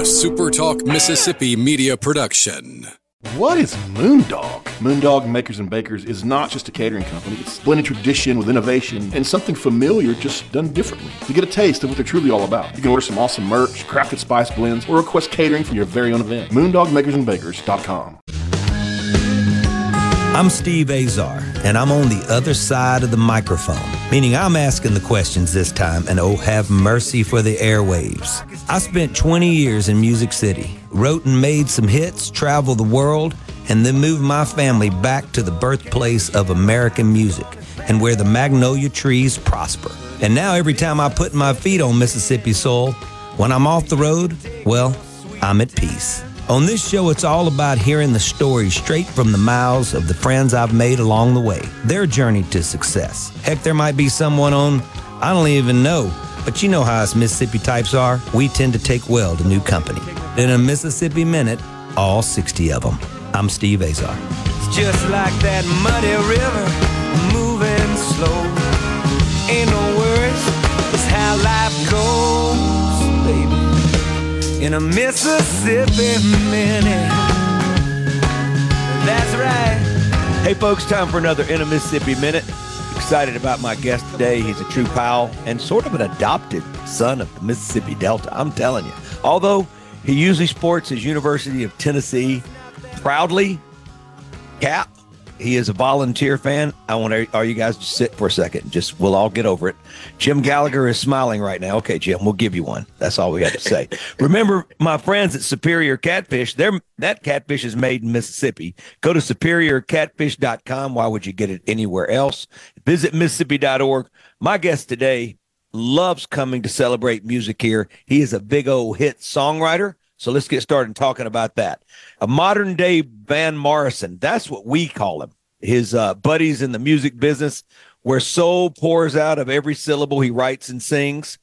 SuperTalk Mississippi media production. What is Moondog? Moondog Makers and Bakers is not just a catering company. It's blended tradition with innovation and something familiar just done differently. To get a taste of what they're truly all about, you can order some awesome merch, crafted spice blends, or request catering for your very own event. MoondogMakersandBakers.com. I'm Steve Azar, and I'm on the other side of the microphone, meaning I'm asking the questions this time, and oh, have mercy for the airwaves. I spent 20 years in Music City, wrote and made some hits, traveled the world, and then moved my family back to the birthplace of American music and where the magnolia trees prosper. And now every time I put my feet on Mississippi soil, when I'm off the road, well, I'm at peace. On this show, it's all about hearing the stories straight from the mouths of the friends I've made along the way, their journey to success. Heck, there might be someone on, I don't even know, but you know how us Mississippi types are. We tend to take well to new company. In a Mississippi Minute, all 60 of them. I'm Steve Azar. It's just like that muddy river, moving slow. Ain't no worries, it's how life goes, baby. In a Mississippi Minute. That's right. Hey, folks, time for another In a Mississippi Minute. Excited about my guest today. He's a true pal and sort of an adopted son of the Mississippi Delta, I'm telling you. Although he usually sports his University of Tennessee proudly cap. He is a volunteer fan. I want all you guys to sit for a second. Just we'll all get over it. Jim Gallagher is smiling right now. Okay, Jim, we'll give you one. That's all we had to say. Remember, my friends at Superior Catfish, that catfish is made in Mississippi. Go to superiorcatfish.com. Why would you get it anywhere else? Visit Mississippi.org. My guest today loves coming to celebrate music here. He is a big old hit songwriter. So let's get started talking about that. A modern day Van Morrison. That's what we call him. His buddies in the music business, where soul pours out of every syllable he writes and sings.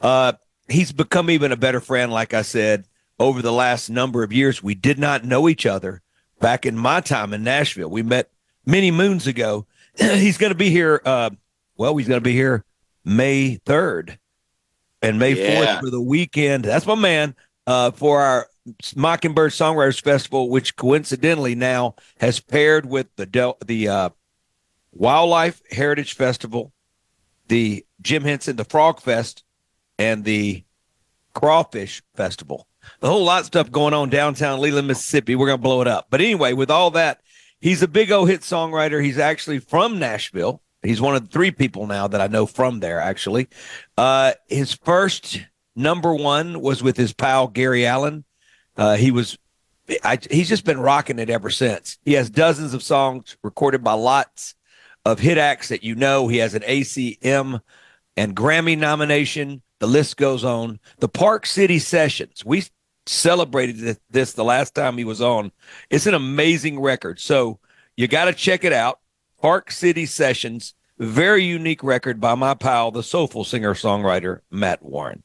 He's become even a better friend, like I said, over the last number of years. We did not know each other back in my time in Nashville. We met many moons ago. He's going to be here. He's going to be here May 3rd and May 4th for the weekend. That's my man. For our Mockingbird Songwriters Festival, which coincidentally now has paired with the Wildlife Heritage Festival, the Jim Henson, the Frog Fest, and the Crawfish Festival. The whole lot of stuff going on downtown Leland, Mississippi. We're going to blow it up. But anyway, with all that, he's a big old hit songwriter. He's actually from Nashville. He's one of the 3 people now that I know from there, actually. His first number 1 was with his pal Gary Allan. He's just been rocking it ever since. He has dozens of songs recorded by lots of hit acts that you know. He has an ACM and Grammy nomination. The list goes on. The Park City Sessions. We celebrated this the last time he was on. It's an amazing record. So you got to check it out. Park City Sessions. Very unique record by my pal, the soulful singer-songwriter Matt Warren.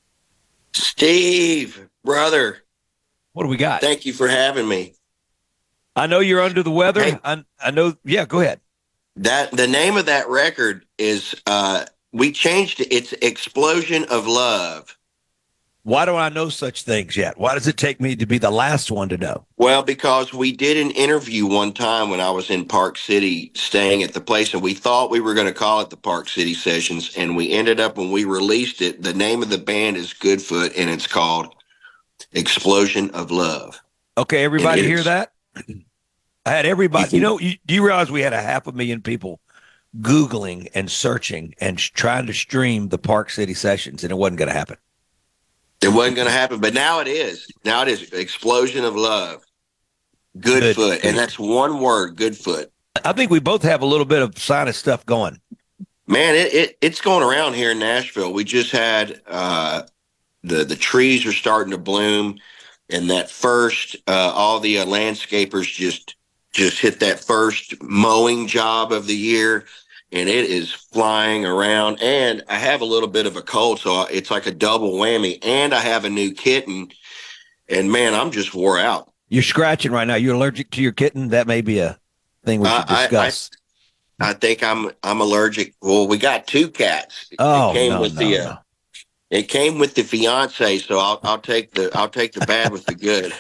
Steve, brother. What do we got? Thank you for having me. I know you're under the weather. Hey, I know. Yeah, go ahead. The name of that record is we changed it. It's Explosion of Love. Why don't I know such things yet? Why does it take me to be the last one to know? Well, because we did an interview one time when I was in Park City staying at the place, and we thought we were going to call it the Park City Sessions, and we ended up, when we released it, the name of the band is Goodfoot, and it's called Explosion of Love. Okay, everybody hear that? I had everybody. Do you realize we had 500,000 people Googling and searching and trying to stream the Park City Sessions, and it wasn't going to happen. It wasn't going to happen, but now it is. Now it is Explosion of Love. Goodfoot. And that's one word, Goodfoot. I think we both have a little bit of sinus stuff going. Man, it's going around here in Nashville. We just had the trees are starting to bloom, and that first all the landscapers just hit that first mowing job of the year. And it is flying around, and I have a little bit of a cold, so it's like a double whammy, and I have a new kitten, and man, I'm just wore out. You're scratching right now. You're allergic to your kitten? That may be a thing we should discuss. I think I'm allergic. Well, we got 2 cats. Oh, it came It came with the fiance, so I'll take the bad with the good.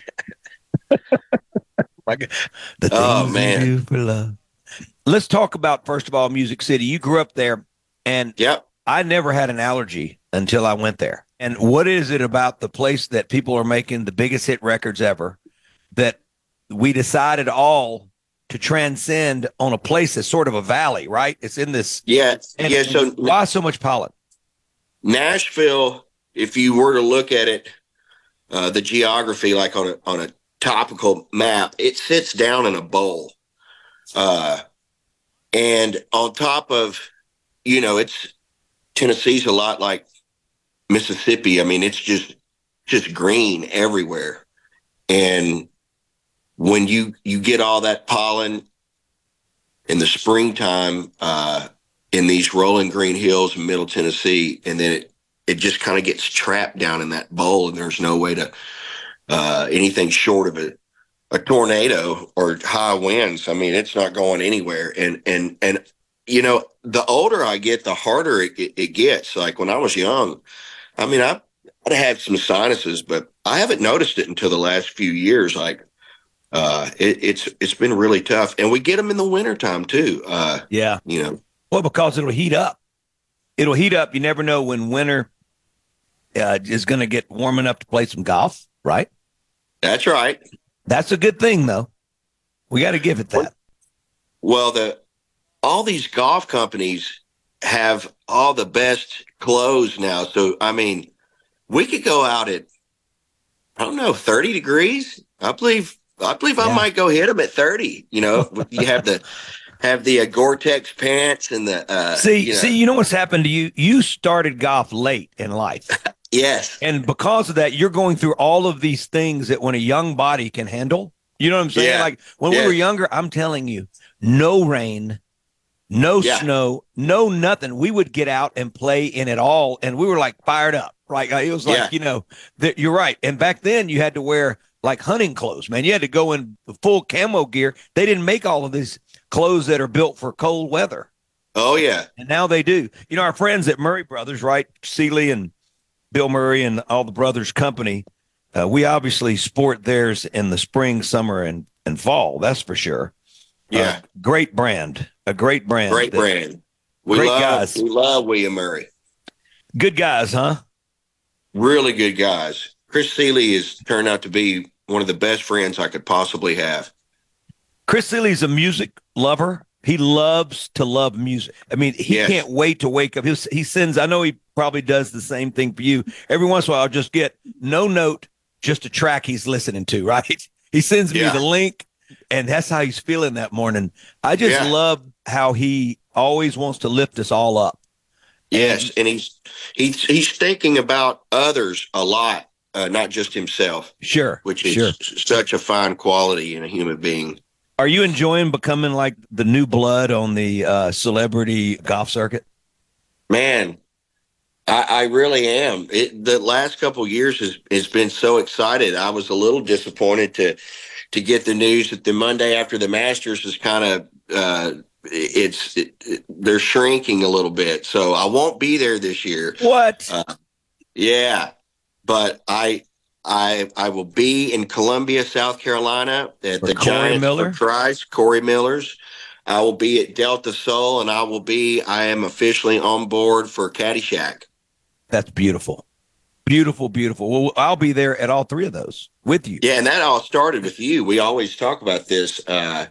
Like the things we do for love. Let's talk about, first of all, Music City. You grew up there, and Yep. I never had an allergy until I went there. And what is it about the place that people are making the biggest hit records ever that we decided all to transcend on a place that's sort of a valley, right? It's in this. So why so much pollen? Nashville, if you were to look at it, the geography, like on a topical map, it sits down in a bowl. And on top of, Tennessee's a lot like Mississippi. I mean, it's just green everywhere. And when you get all that pollen in the springtime, in these rolling green hills in Middle Tennessee, and then it just kind of gets trapped down in that bowl, and there's no way to anything short of a tornado or high winds. I mean, it's not going anywhere. And the older I get, the harder it gets. Like when I was young, I mean, I'd had some sinuses, but I haven't noticed it until the last few years. Like it's been really tough, and we get them in the wintertime too. Yeah. Well, because it'll heat up. It'll heat up. You never know when winter is going to get warm enough to play some golf, right? That's right. That's a good thing, though. We got to give it that. Well, all these golf companies have all the best clothes now. So, I mean, we could go out at, 30 degrees. I believe I might go hit them at 30. You have the Gore-Tex pants and the see, what's happened to you? You started golf late in life. Yes. And because of that, you're going through all of these things that when a young body can handle. You know what I'm saying? Yeah. Like when we were younger, I'm telling you, no rain, no snow, no nothing. We would get out and play in it all, and we were like fired up, right? It was like, you're right. And back then you had to wear like hunting clothes, man. You had to go in full camo gear. They didn't make all of these clothes that are built for cold weather. Oh, yeah. And now they do. Our friends at Murray Brothers, right? Seeley and Bill Murray and all the brothers company, we obviously sport theirs in the spring, summer, and fall. That's for sure. Yeah. Great brand. A great brand. Great brand. Guys. We love William Murray. Good guys, huh? Really good guys. Chris Seeley has turned out to be one of the best friends I could possibly have. Chris Seeley's a music lover. He loves to love music. I mean, he can't wait to wake up. He sends, I know he probably does the same thing for you. Every once in a while, I'll just get no note, just a track he's listening to, right? He sends me the link, and that's how he's feeling that morning. I just love how he always wants to lift us all up. Yes, and he's thinking about others a lot, not just himself. Sure. Which is such a fine quality in a human being. Are you enjoying becoming like the new blood on the celebrity golf circuit? Man, I really am. The last couple of years has been so excited. I was a little disappointed to get the news that the Monday after the Masters is kind of they're shrinking a little bit. So I won't be there this year. What? Yeah, but I will be in Columbia, South Carolina at the Giants for Christ, Corey Miller's. I will be at Delta Soul, and I am officially on board for Caddyshack. That's beautiful. Beautiful, beautiful. Well, I'll be there at all three of those with you. Yeah, and that all started with you. We always talk about this. Had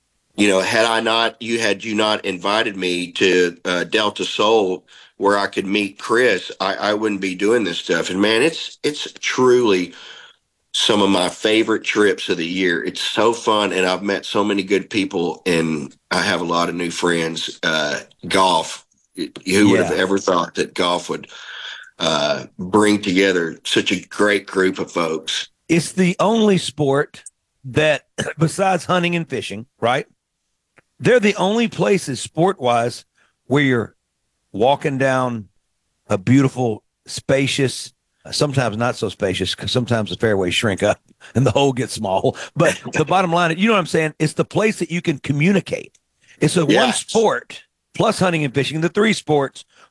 you not invited me to Delta Soul, where I could meet Chris, I wouldn't be doing this stuff. And man, it's truly some of my favorite trips of the year. It's so fun, and I've met so many good people, and I have a lot of new friends. Golf, who would have ever thought that golf would bring together such a great group of folks? It's the only sport that, besides hunting and fishing, right? They're the only places sport-wise where you're walking down a beautiful, spacious, sometimes not so spacious, because sometimes the fairways shrink up and the hole gets small. But the bottom line, you know what I'm saying? It's the place that you can communicate. It's one sport plus hunting and fishing, the three sports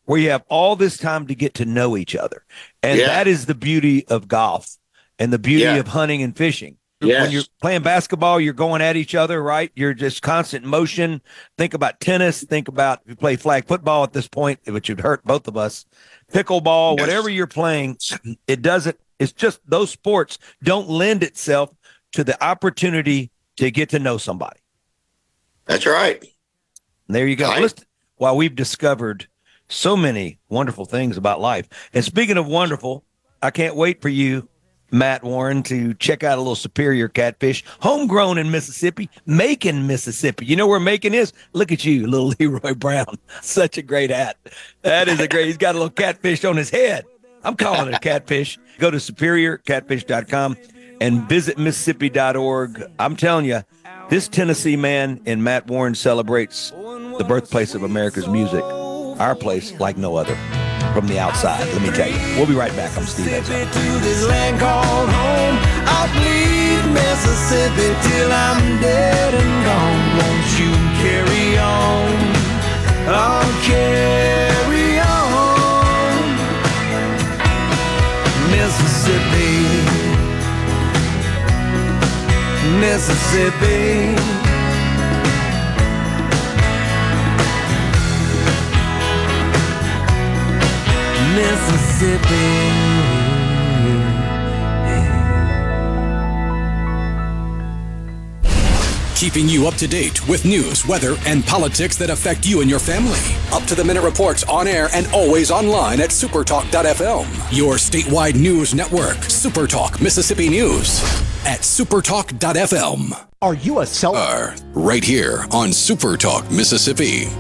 where you have all this time to get to know each other. And that is the beauty of golf and the beauty of hunting and fishing. Yes. When you're playing basketball, you're going at each other, right? You're just constant motion. Think about tennis. Think about if you play flag football at this point, which would hurt both of us. Pickleball, whatever you're playing, it's just those sports don't lend itself to the opportunity to get to know somebody. That's right. And there you go. Listen, while we've discovered so many wonderful things about life. And speaking of wonderful, I can't wait for you, Matt Warren, to check out a little Superior Catfish, homegrown in Mississippi, Macon, Mississippi. You know where Macon is? Look at you, little Leroy Brown. Such a great hat. That is he's got a little catfish on his head. I'm calling it a catfish. Go to superiorcatfish.com and visit Mississippi.org. I'm telling you, this Tennessee man in Matt Warren celebrates the birthplace of America's music, our place like no other. From the outside, let me tell you. We'll be right back. I'm Steve Azar. To this land called home, I'll bleed Mississippi till I'm dead and gone. Won't you carry on? I'll carry on. Mississippi, Mississippi. Mississippi. Keeping you up to date with news, weather, and politics that affect you and your family. Up-to-the-minute reports on air and always online at supertalk.fm. Your statewide news network, Supertalk Mississippi News at supertalk.fm. Are you a seller? Right here on Supertalk Mississippi.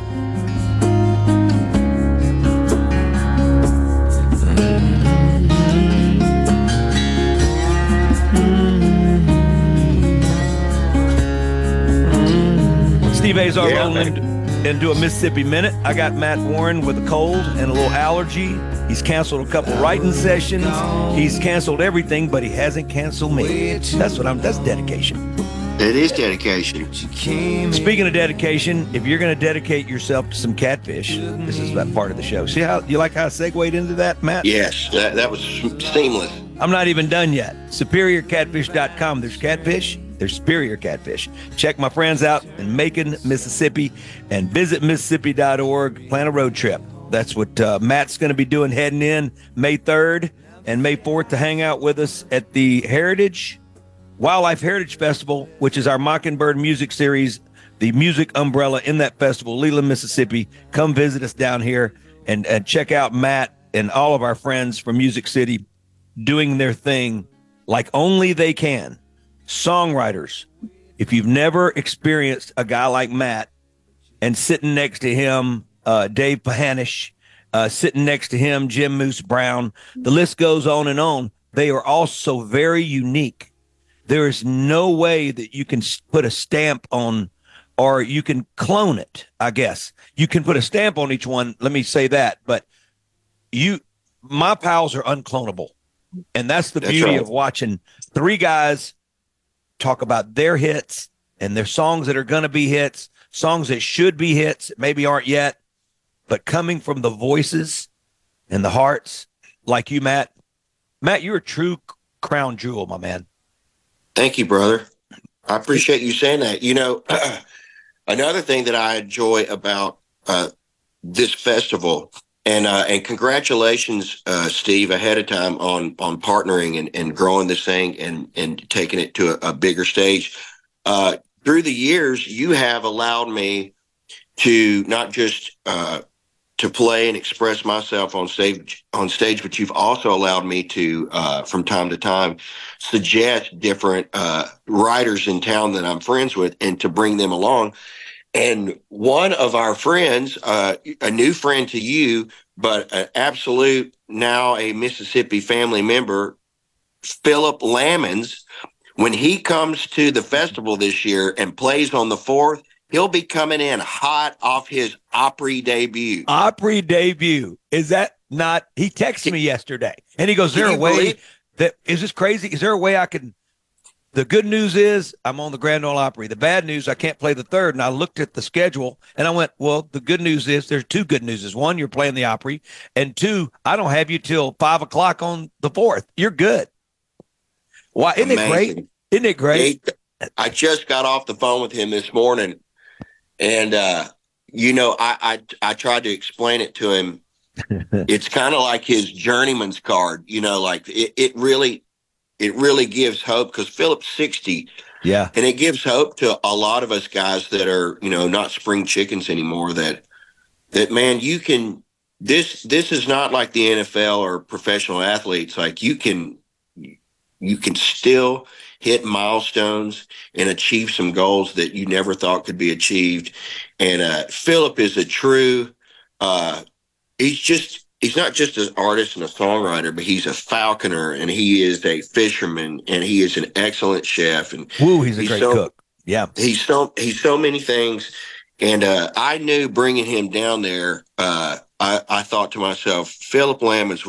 Steve Azar rolling into a Mississippi Minute. I got Matt Warren with a cold and a little allergy. He's canceled a couple writing sessions. He's canceled everything, but he hasn't canceled me. That's dedication. It is dedication. Speaking of dedication, if you're going to dedicate yourself to some catfish, this is that part of the show. See how you like how I segued into that, Matt? Yes, that was seamless. I'm not even done yet. SuperiorCatfish.com. There's catfish. There's Superior Catfish. Check my friends out in Macon, Mississippi, and visit Mississippi.org. Plan a road trip. That's what Matt's going to be doing heading in May 3rd and May 4th to hang out with us at the Wildlife Heritage Festival, which is our Mockingbird music series, the music umbrella in that festival, Leland, Mississippi. Come visit us down here and check out Matt and all of our friends from Music City doing their thing like only they can. Songwriters, if you've never experienced a guy like Matt and sitting next to him, Dave Pahanish, sitting next to him, Jim Moose Brown, the list goes on. They are all so very unique. There is no way that you can put a stamp on, or you can clone it, I guess. You can put a stamp on each one. Let me say that. But my pals are unclonable. And that's the beauty of watching three guys talk about their hits and their songs that are going to be hits, songs that should be hits, maybe aren't yet, but coming from the voices and the hearts like you, Matt. Matt, you're a true crown jewel, my man. Thank you, brother. I appreciate you saying that. You know, another thing that I enjoy about this festival, and congratulations, Steve, ahead of time on partnering and growing this thing and taking it to a bigger stage. Through the years, you have allowed me to not just to play and express myself on stage, but you've also allowed me to, from time to time, suggest different writers in town that I'm friends with and to bring them along. And one of our friends, a new friend to you, but an absolute now a Mississippi family member, Philip Lammons, when he comes to the festival this year and plays on the 4th, he'll be coming in hot off his Opry debut. Opry debut. Is that not? He texted me yesterday and he goes, is there a way that, is this crazy? Is there a way I can The good news is I'm on the Grand Ole Opry. The bad news, I can't play the third. And I looked at the schedule and I went, well, the good news is there's two good news. One, you're playing the Opry. And two, I don't have you till 5 o'clock on the 4th. You're good. Why? Isn't it great? Isn't it great? I just got off the phone with him this morning. And, I tried to explain it to him. It's kind of like his journeyman's card, like it really gives hope because Philip's 60. Yeah. And it gives hope to a lot of us guys that are, not spring chickens anymore that man, you can, this is not like the NFL or professional athletes. Like you can still hit milestones and achieve some goals that you never thought could be achieved. And Philip is a true, he's not just an artist and a songwriter, but he's a falconer and he is a fisherman and he is an excellent chef. And he's a great cook. Yeah. He's so many things. And I knew bringing him down there, I thought to myself, Philip Lammons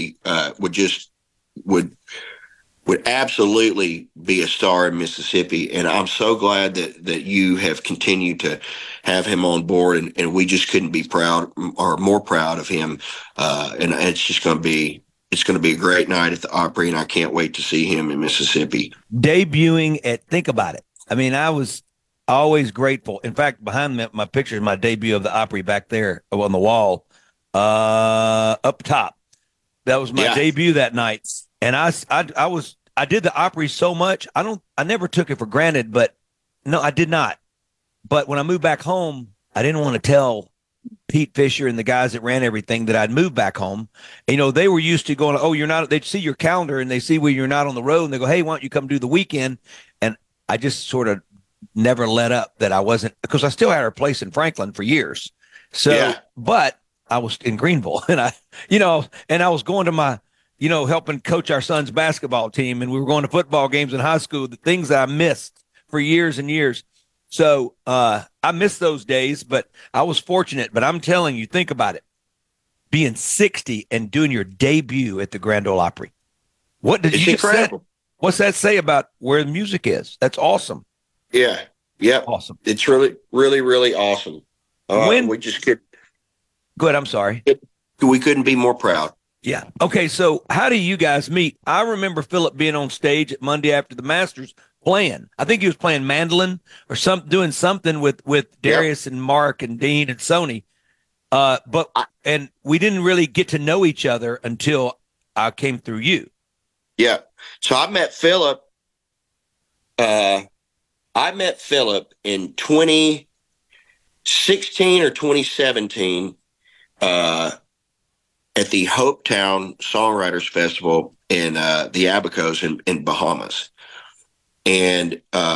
would absolutely be a star in Mississippi. And I'm so glad that you have continued to have him on board and we just couldn't be proud or more proud of him. And it's going to be a great night at the Opry and I can't wait to see him in Mississippi. Debuting think about it. I mean, I was always grateful. In fact, behind my picture is my debut of the Opry back there on the wall, up top. That was my debut that night. And I did the Opry so much. I never took it for granted, but no, I did not. But when I moved back home, I didn't want to tell Pete Fisher and the guys that ran everything that I'd moved back home. And, they were used to going, oh, you're not, they'd see your calendar and they see where you're not on the road and they go, hey, why don't you come do the weekend? And I just sort of never let up that I wasn't, because I still had a place in Franklin for years. So, but I was in Greenville and I was going to my, helping coach our son's basketball team. And we were going to football games in high school, the things that I missed for years and years. So I missed those days, but I was fortunate. But I'm telling you, think about it. Being 60 and doing your debut at the Grand Ole Opry. What did you say? What's that say about where the music is? That's awesome. Yeah. Yeah. Awesome. It's really, really, really awesome. We just could. Good. I'm sorry. We couldn't be more proud. Yeah. Okay. So how do you guys meet? I remember Philip being on stage at Monday After the Masters playing. I think he was playing mandolin or doing something with Darius and Mark and Dean and Sony. And we didn't really get to know each other until I came through you. Yeah. So I met Philip. In 2016 or 2017 at the Hopetown Songwriters Festival in the Abacos in Bahamas. And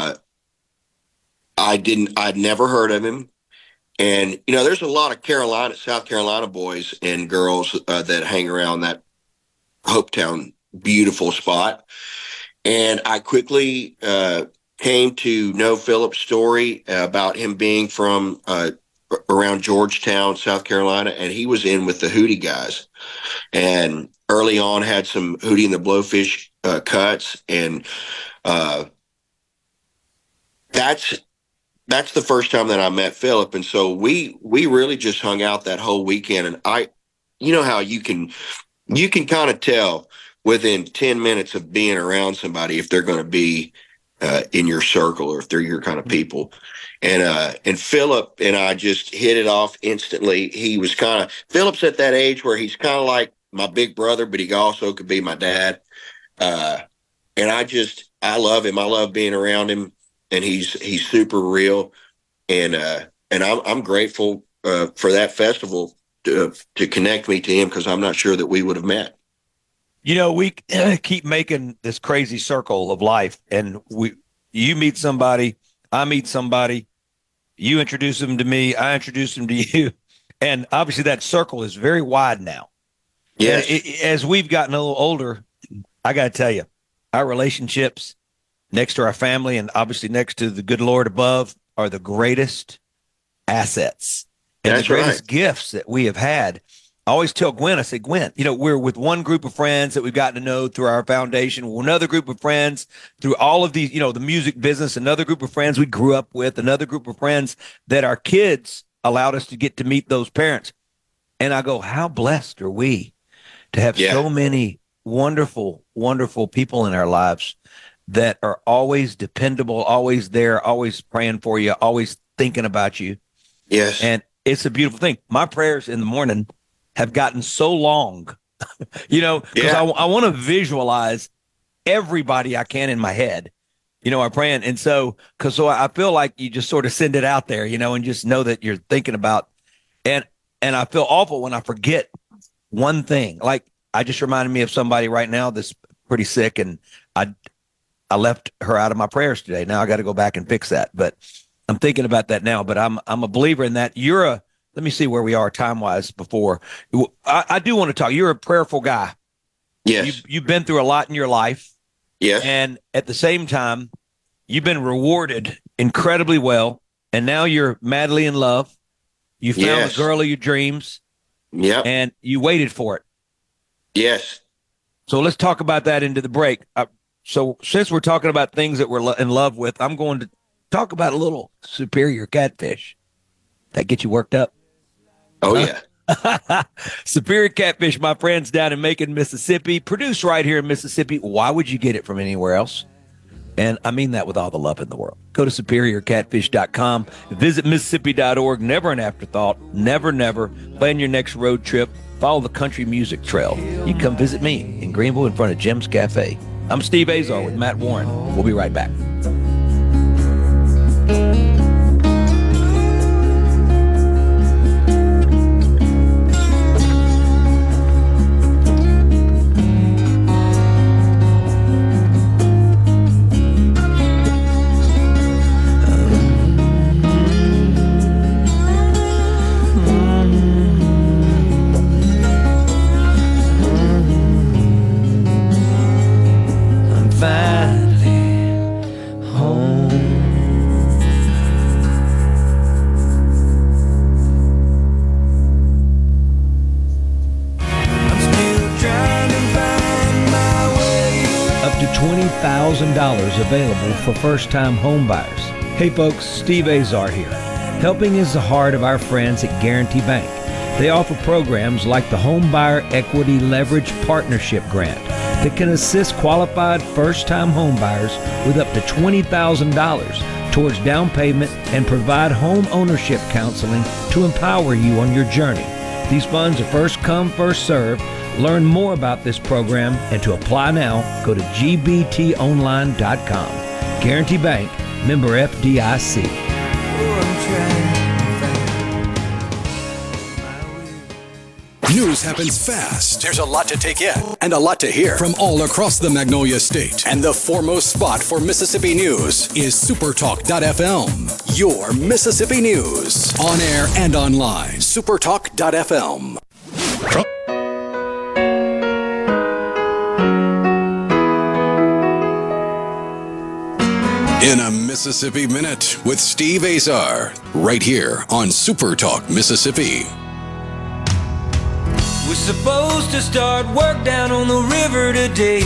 I'd never heard of him. And, there's a lot of South Carolina boys and girls that hang around that Hopetown beautiful spot. And I quickly came to know Philip's story about him being from around Georgetown, South Carolina, and he was in with the Hootie guys. And early on had some Hootie and the Blowfish cuts. And that's the first time that I met Philip. And so we really just hung out that whole weekend. And how you can kind of tell within 10 minutes of being around somebody if they're going to be in your circle or if they're your kind of people. And Philip and I just hit it off instantly. Philip's at that age where he's kind of like my big brother, but he also could be my dad. And I love him. I love being around him. And he's super real, and I'm grateful for that festival to connect me to him because I'm not sure that we would have met. We keep making this crazy circle of life, and you meet somebody, I meet somebody, you introduce them to me, I introduce them to you, and obviously that circle is very wide now. Yes. As we've gotten a little older, I got to tell you, our relationships next to our family and obviously next to the good Lord above are the greatest assets and the greatest gifts that we have had. I always tell Gwen, I say, Gwen, we're with one group of friends that we've gotten to know through our foundation, another group of friends through all of these, the music business, another group of friends we grew up with, another group of friends that our kids allowed us to get to meet those parents. And I go, how blessed are we to have so many wonderful, wonderful people in our lives that are always dependable, always there, always praying for you, always thinking about you. Yes. And it's a beautiful thing. My prayers in the morning have gotten so long, because I want to visualize everybody I can in my head, I'm praying. And so I feel like you just sort of send it out there, and just know that you're thinking about, and I feel awful when I forget one thing. Like, I just reminded me of somebody right now that's pretty sick, and I left her out of my prayers today. Now I got to go back and fix that, but I'm thinking about that now. But I'm a believer in that. Let me see where we are time-wise before. I do want to talk. You're a prayerful guy. Yes. You've been through a lot in your life. Yes. And at the same time, you've been rewarded incredibly well. And now you're madly in love. You found the girl of your dreams. Yeah. And you waited for it. Yes. So let's talk about that into the break. So since we're talking about things that we're in love with, I'm going to talk about a little Superior Catfish. That get you worked up? Oh, yeah. Superior Catfish, my friends down in Macon, Mississippi, produced right here in Mississippi. Why would you get it from anywhere else? And I mean that with all the love in the world. Go to superiorcatfish.com, visit Mississippi.org. Never an afterthought. Never. Plan your next road trip. Follow the country music trail. You can come visit me in Greenville in front of Jim's Cafe. I'm Steve Azar with Matt Warren. We'll be right back. $20,000 available for first-time home buyers. Hey folks, Steve Azar here. Helping is the heart of our friends at Guarantee Bank. They offer programs like the Home Buyer Equity Leverage Partnership Grant that can assist qualified first-time home buyers with up to $20,000 towards down payment and provide home ownership counseling to empower you on your journey. These funds are first come, first served. Learn more about this program and to apply now, go to gbtonline.com. Guarantee Bank, member FDIC. News happens fast. There's a lot to take in and a lot to hear from all across the Magnolia State. And the foremost spot for Mississippi news is supertalk.fm. Your Mississippi news. On air and online. supertalk.fm. In a Mississippi Minute with Steve Azar, right here on Supertalk Mississippi. We're supposed to start work down on the river today.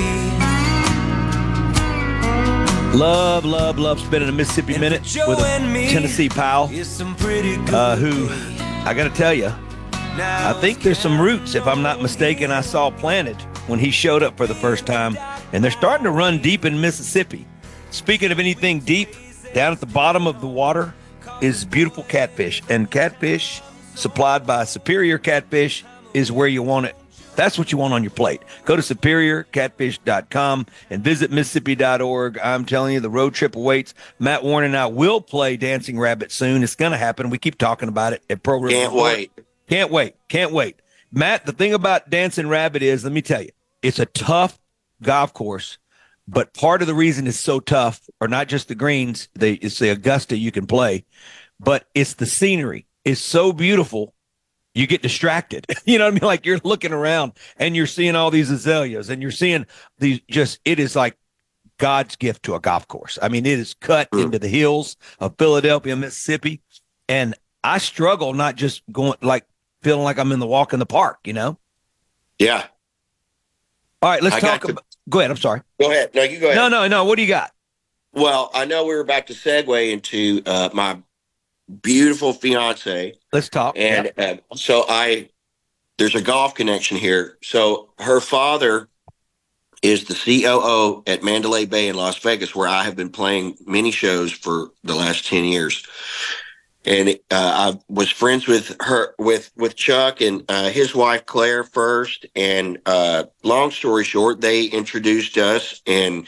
Love spending a Mississippi Minute with a Tennessee pal who, I got to tell you, I think there's some roots, if I'm not mistaken, I saw planted when he showed up for the first time, and they're starting to run deep in Mississippi. Speaking of anything deep, down at the bottom of the water is beautiful catfish. And catfish supplied by Superior Catfish is where you want it. That's what you want on your plate. Go to superiorcatfish.com and visit Mississippi.org. I'm telling you, the road trip awaits. Matt Warren and I will play Dancing Rabbit soon. It's going to happen. We keep talking about it at program. Can't wait. Matt, the thing about Dancing Rabbit is, let me tell you, it's a tough golf course. But part of the reason it's so tough are not just the greens, it's the Augusta you can play, but it's the scenery. It's so beautiful, you get distracted. You know what I mean? Like you're looking around and you're seeing all these azaleas and you're seeing these it is like God's gift to a golf course. I mean, it is cut into the hills of Philadelphia, Mississippi. And I struggle not just going like feeling like I'm in the walk in the park, you know? Yeah. All right, let's talk about. Go ahead. I'm sorry. Go ahead. No, you go ahead. No. What do you got? Well, I know we were about to segue into my beautiful fiance. Let's talk. And so there's a golf connection here. So her father is the COO at Mandalay Bay in Las Vegas, where I have been playing many shows for the last 10 years. And I was friends with Chuck and his wife, Claire, first. And long story short, they introduced us. And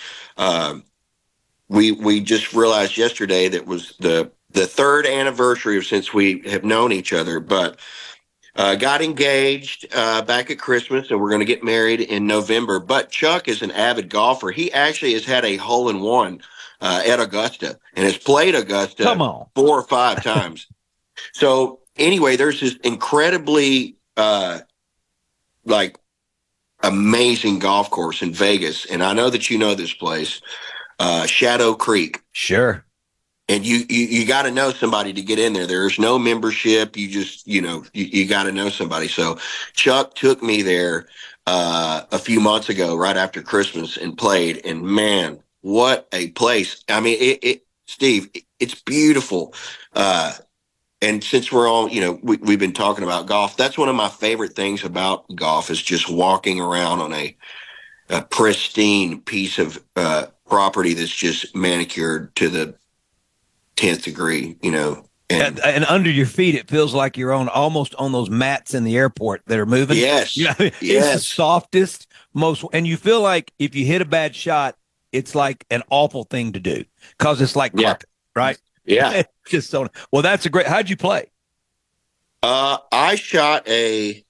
we just realized yesterday that was the third anniversary of since we have known each other. But got engaged back at Christmas, and we're going to get married in November. But Chuck is an avid golfer. He actually has had a hole-in-one at Augusta and has played Augusta 4 or 5 times. So anyway, there's this incredibly amazing golf course in Vegas, and I know that you know this place, Shadow Creek. Sure. And you got to know somebody to get in there. There's no membership. You just, you got to know somebody. So Chuck took me there a few months ago, right after Christmas, and played. And man, what a place. I mean, Steve, it's beautiful. And since we're all, we've been talking about golf, that's one of my favorite things about golf is just walking around on a pristine piece of property that's just manicured to the 10th degree, and under your feet, it feels like you're almost on those mats in the airport that are moving. Yes. Yes. It's the softest, and you feel like if you hit a bad shot, it's like an awful thing to do because it's like carpet, right? Yeah. Just so, well, that's how'd you play? I shot a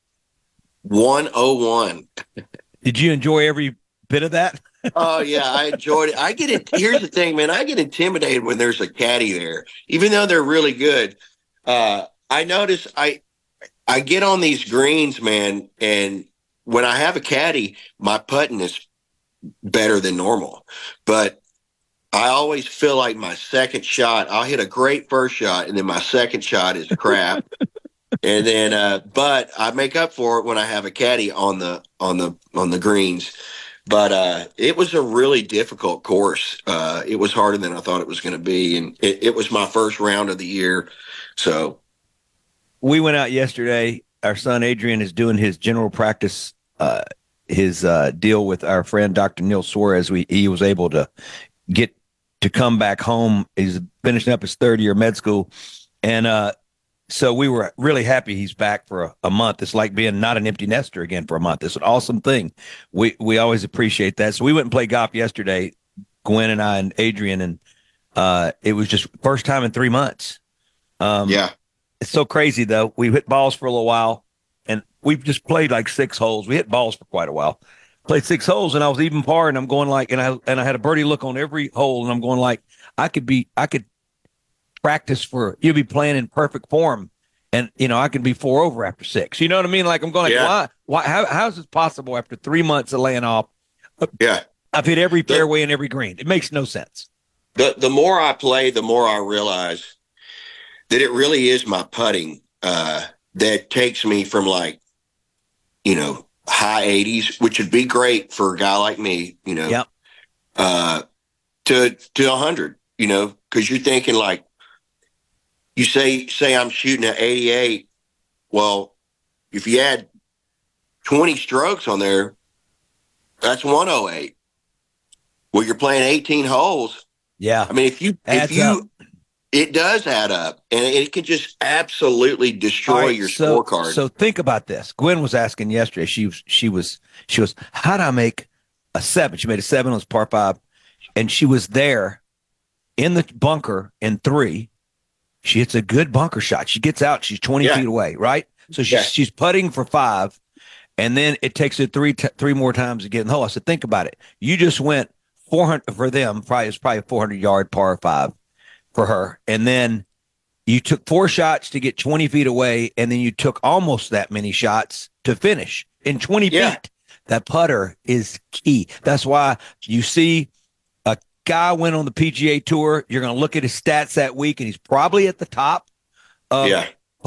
101. Did you enjoy every bit of that? Oh yeah, I enjoyed it. Here's the thing, man. I get intimidated when there's a caddy there, even though they're really good. I notice I get on these greens, man, and when I have a caddy, my putting is better than normal. But I always feel like my second shot, I'll hit a great first shot, and then my second shot is crap. And then, but I make up for it when I have a caddy on the greens. But it was a really difficult course. It was harder than I thought it was going to be. And it was my first round of the year. So we went out yesterday. Our son, Adrian, is doing his general practice, his deal with our friend, Dr. Neil Suarez. He was able to get to come back home. He's finishing up his third year of med school. And so we were really happy he's back for a month. It's like being not an empty nester again for a month. It's an awesome thing. We always appreciate that. So we went and played golf yesterday, Gwen and I and Adrian, and it was just first time in 3 months. Yeah. It's so crazy, though. We hit balls for a little while, and we've just played like 6 holes. We hit balls for quite a while. Played 6 holes, and I was even par, and I'm going like, and I had a birdie look on every hole, and I'm going like, I could practice you'll be playing in perfect form. And, I could be 4 over after 6. You know what I mean? Like I'm going, why, how is this possible after 3 months of laying off? Yeah. I've hit every fairway and every green. It makes no sense. The more I play, the more I realize that it really is my putting that takes me from high 80s, which would be great for a guy like me, Yep. To 100, because you're thinking like, you say I'm shooting at 88. Well, if you add 20 strokes on there, that's 108. Well, you're playing 18 holes. Yeah. I mean, it does add up, and it can just absolutely destroy your scorecard. So think about this. Gwen was asking yesterday. She was, how do I make a 7? She made a 7 on this par 5, and she was there in the bunker in 3. She hits a good bunker shot. She gets out. She's 20 feet away, right? So she's putting for 5, and then it takes her three more times to get in the hole. I said, think about it. You just went 400 for them. It's probably a 400-yard par 5 for her, and then you took 4 shots to get 20 feet away, and then you took almost that many shots to finish in 20 feet. That putter is key. That's why you see guy went on the PGA Tour. You're going to look at his stats that week, and he's probably at the top of putting.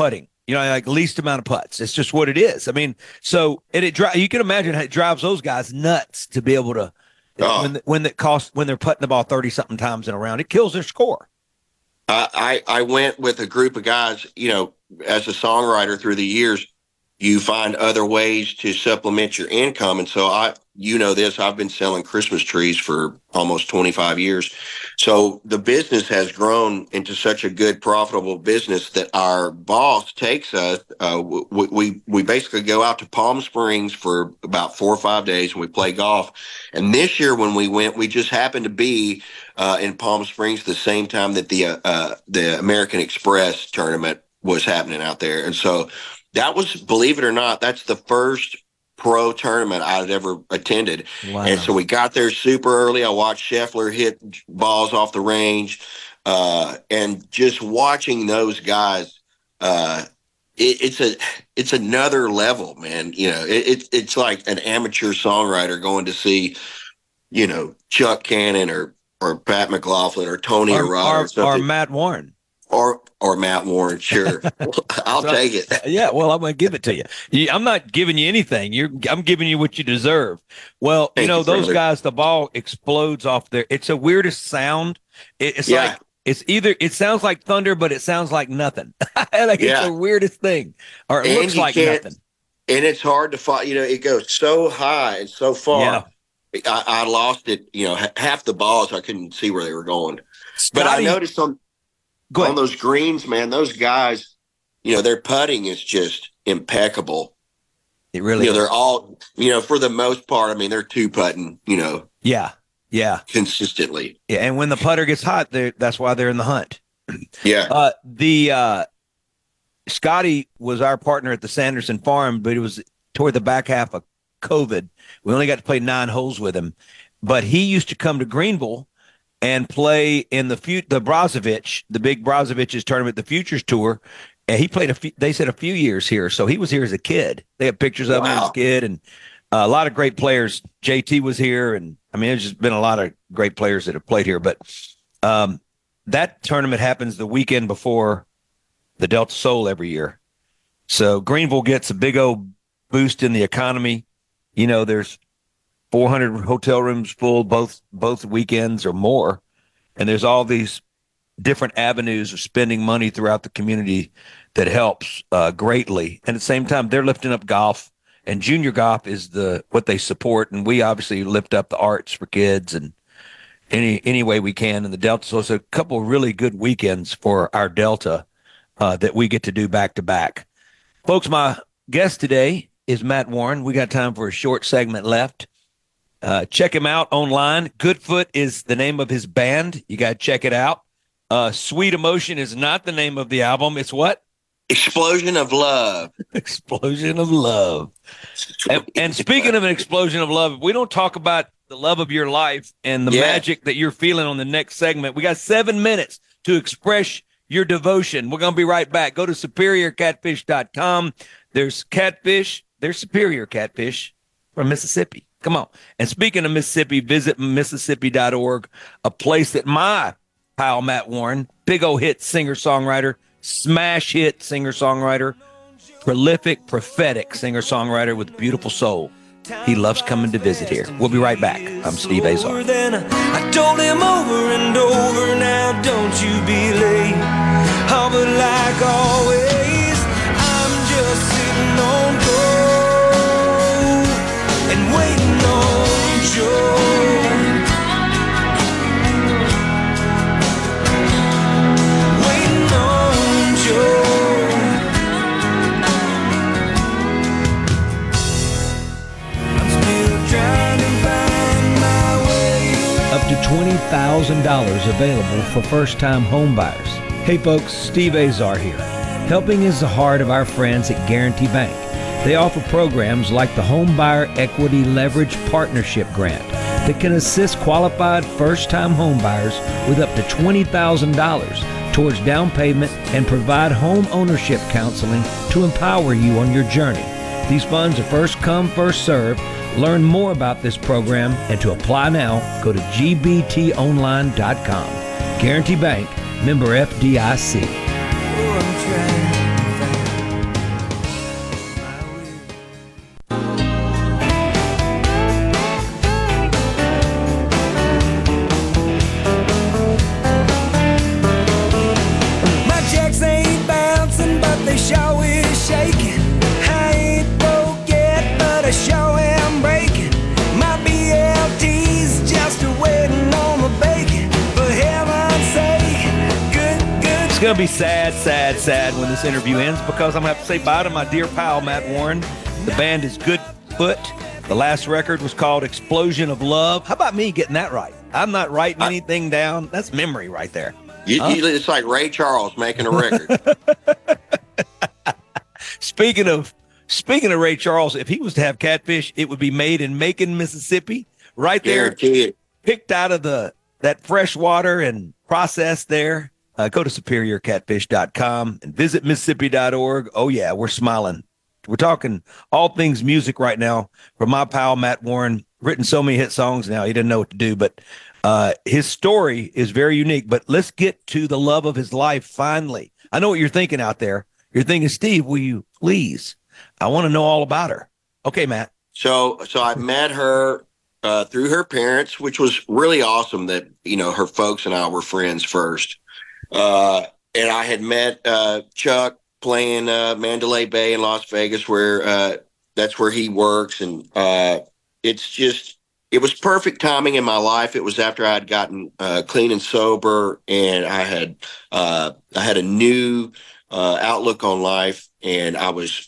like least amount of putts. It's just what it is. I mean, so and you can imagine how it drives those guys nuts to be able to when they're putting the ball 30 something times in a round, it kills their score. I went with a group of guys, as a songwriter through the years, you find other ways to supplement your income. And so I've been selling Christmas trees for almost 25 years. So the business has grown into such a good, profitable business that our boss takes us. We basically go out to Palm Springs for about 4 or 5 days and we play golf. And this year when we went, we just happened to be in Palm Springs the same time that the American Express tournament was happening out there. And so that was, believe it or not, that's the first pro tournament I'd ever attended. Wow. And so we got there super early. I watched Scheffler hit balls off the range. And just watching those guys, it's another level, man. It's like an amateur songwriter going to see, Chuck Cannon or Pat McLaughlin or Tony Arado or Matt Warren. Or Matt Warren, sure. I'll take it. Yeah, well, I'm going to give it to you. I'm not giving you anything. I'm giving you what you deserve. Well, those guys, the ball explodes off there. It's the weirdest sound. It's like it sounds like thunder, but it sounds like nothing. It's the weirdest thing, or it looks like nothing. And it's hard to find. It goes so high and so far. Yeah. I lost it. Half the balls I couldn't see where they were going. But I noticed on those greens, man, those guys, their putting is just impeccable. It really is. They're all, for the most part, I mean, they're two putting, Yeah. consistently. Yeah. And when the putter gets hot, that's why they're in the hunt. Yeah. Scotty was our partner at the Sanderson Farm, but it was toward the back half of COVID. We only got to play 9 holes with him, but he used to come to Greenville and play in the Brozovic, the big Brozovic's tournament, the Futures Tour. And he played a few years here. So he was here as a kid. They have pictures of him as a kid, and a lot of great players. JT was here. And I mean, there's just been a lot of great players that have played here, but that tournament happens the weekend before the Delta Soul every year. So Greenville gets a big old boost in the economy. There's 400 hotel rooms full both weekends or more. And there's all these different avenues of spending money throughout the community that helps greatly. And at the same time, they're lifting up golf, and junior golf is what they support. And we obviously lift up the arts for kids and any way we can in the Delta. So it's a couple of really good weekends for our Delta that we get to do back to back. Folks, my guest today is Matt Warren. We got time for a short segment left. Check him out online. Goodfoot is the name of his band. You got to check it out. Sweet Emotion is not the name of the album. It's what? Explosion of Love. Explosion of Love. And speaking of an explosion of love, if we don't talk about the love of your life and the magic that you're feeling on the next segment, we got 7 minutes to express your devotion. We're going to be right back. Go to superiorcatfish.com. There's catfish. There's superior catfish from Mississippi. Come on. And speaking of Mississippi, visit Mississippi.org, a place that my pal Matt Warren, big old hit singer-songwriter, smash hit singer-songwriter, prolific, prophetic singer-songwriter with beautiful soul. He loves coming to visit here. We'll be right back. I'm Steve Azar. I told him over and over, now don't you be late. Oh, but like always, I'm just sitting on gold and waiting on Joe. Waiting on Joe. I'm still trying to find my way. Up to $20,000 available for first-time home buyers. Hey folks, Steve Azar here. Helping is the heart of our friends at Guarantee Bank. They offer programs like the Home Buyer Equity Leverage Partnership Grant that can assist qualified first-time home buyers with up to $20,000 towards down payment and provide home ownership counseling to empower you on your journey. These funds are first come, first served. Learn more about this program and to apply now, go to gbtonline.com. Guarantee Bank, member FDIC. It's going to be sad, sad, sad when this interview ends because I'm going to have to say bye to my dear pal, Matt Warren. The band is Goodfoot. The last record was called Explosion of Love. How about me getting that right? I'm not writing anything down. That's memory right there. It's like Ray Charles making a record. Speaking of Ray Charles, if he was to have catfish, it would be made in Macon, Mississippi, right there. Guarantee it. Picked out of that fresh water and processed there. Go to superiorcatfish.com and visit Mississippi.org. Oh, yeah, we're smiling. We're talking all things music right now from my pal, Matt Warren. Written so many hit songs now, he didn't know what to do. But his story is very unique. But let's get to the love of his life finally. I know what you're thinking out there. You're thinking, Steve, will you please? I want to know all about her. Okay, Matt. So I met her through her parents, which was really awesome that, her folks and I were friends first. And I had met Chuck playing Mandalay Bay in Las Vegas, where that's where he works. And it was perfect timing in my life. It was after I had gotten clean and sober, and I had a new outlook on life, and I was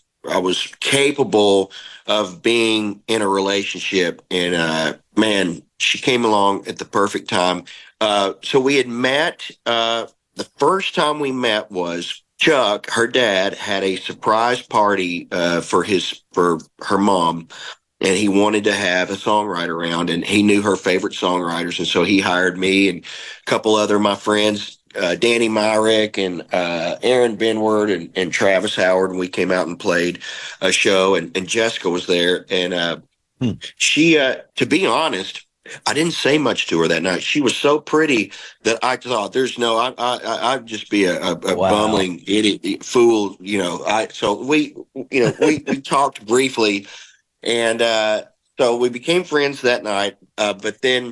capable of being in a relationship. And man, she came along at the perfect time. So we had met. The first time we met was Chuck, her dad, had a surprise party for her mom, and he wanted to have a songwriter around, and he knew her favorite songwriters, and so he hired me and a couple other of my friends, Danny Myrick and Aaron Benward and Travis Howard, and we came out and played a show, and Jessica was there, and she, to be honest, I didn't say much to her that night. She was so pretty that I thought, I'd just be a bumbling idiot, fool, So we talked briefly, and so we became friends that night. But then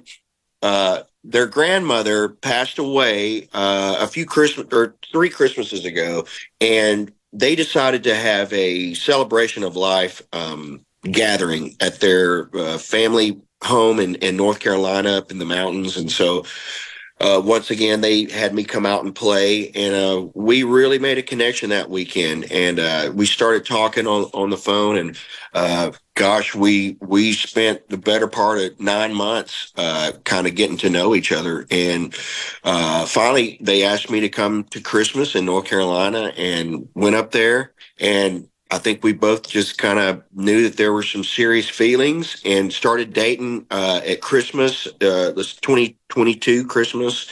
their grandmother passed away three Christmases ago, and they decided to have a celebration of life gathering at their family home in North Carolina up in the mountains. And so once again, they had me come out and play, and we really made a connection that weekend. And we started talking on the phone, and we spent the better part of 9 months kind of getting to know each other. And finally, they asked me to come to Christmas in North Carolina, and went up there, and I think we both just kind of knew that there were some serious feelings, and started dating at Christmas, this 2022 Christmas.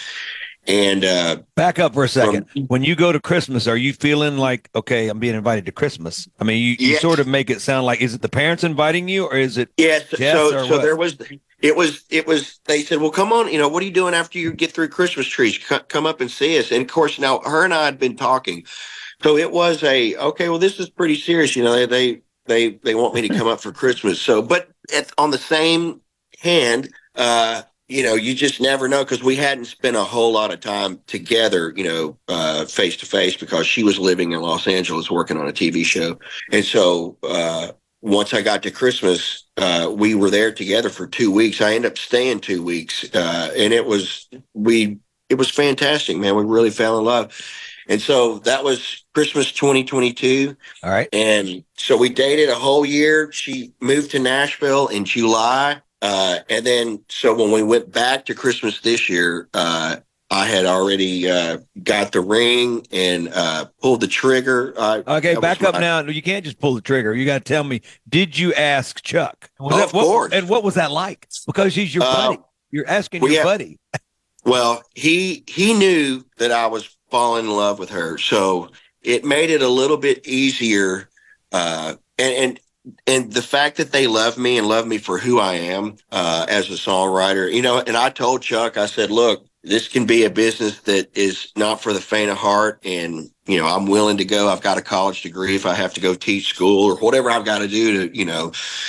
And back up for a second. When you go to Christmas, are you feeling like, okay, I'm being invited to Christmas? I mean, you sort of make it sound like, is it the parents inviting you, or is it? Yes. So there was. It was. They said, "Well, come on. What are you doing after you get through Christmas trees? Come up and see us." And of course, now her and I had been talking. So it was okay, well, this is pretty serious. They want me to come up for Christmas. So, but on the same hand, you just never know, because we hadn't spent a whole lot of time together, face to face, because she was living in Los Angeles working on a TV show. And so once I got to Christmas, we were there together for 2 weeks. I ended up staying 2 weeks, and it was fantastic, man. We really fell in love. And so that was Christmas 2022. All right. And so we dated a whole year. She moved to Nashville in July. And then, so when we went back to Christmas this year, I had already got the ring and pulled the trigger. Okay, back up now. You can't just pull the trigger. You got to tell me, did you ask Chuck? Of course. And what was that like? Because he's your buddy. You're asking your buddy. Well, he knew that I was falling in love with her, so it made it a little bit easier. And the fact that they love me and love me for who I am as a songwriter, and I told Chuck, I said, look, this can be a business that is not for the faint of heart. And, I'm willing to go. I've got a college degree if I have to go teach school or whatever I've got to do to,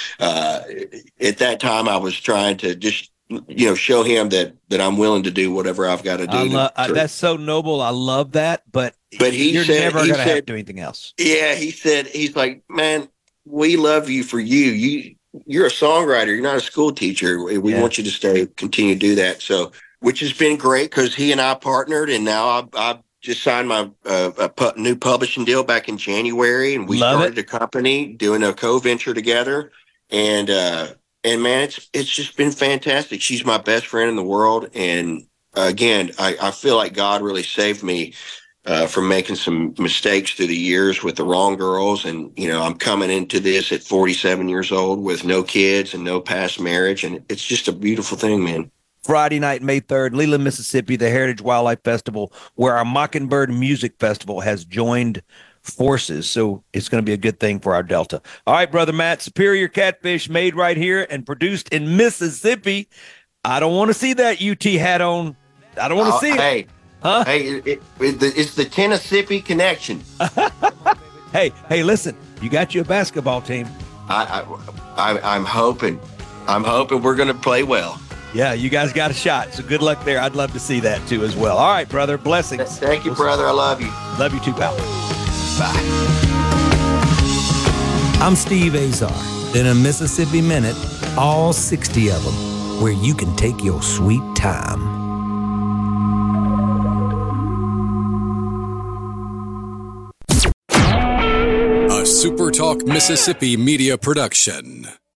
at that time I was trying to just, show him that I'm willing to do whatever I've got to do. That's so noble. I love that. But you're never going to have to do anything else. Yeah. He's like, man, we love you for you. You're a songwriter. You're not a school teacher. We want you to continue to do that. So, which has been great, because he and I partnered, and now I just signed my new publishing deal back in January, and we started a company doing a co-venture together. And man, it's just been fantastic. She's my best friend in the world. And again, I feel like God really saved me from making some mistakes through the years with the wrong girls. And, I'm coming into this at 47 years old with no kids and no past marriage. And it's just a beautiful thing, man. Friday night, May 3rd, Leland, Mississippi, the Heritage Wildlife Festival, where our Mockingbird Music Festival has joined forces. So it's going to be a good thing for our Delta. All right, Brother Matt, Superior Catfish made right here and produced in Mississippi. I don't want to see that UT hat on. I don't want to see it. Huh? Hey, it's the Tennessee connection. Hey, listen, you got you a basketball team. I'm hoping we're going to play well. Yeah, you guys got a shot. So good luck there. I'd love to see that too as well. All right, brother. Blessings. Thank you, brother. I love you. Love you too, pal. Bye. I'm Steve Azar. In a Mississippi Minute, all 60 of them, where you can take your sweet time. A SuperTalk Mississippi media production.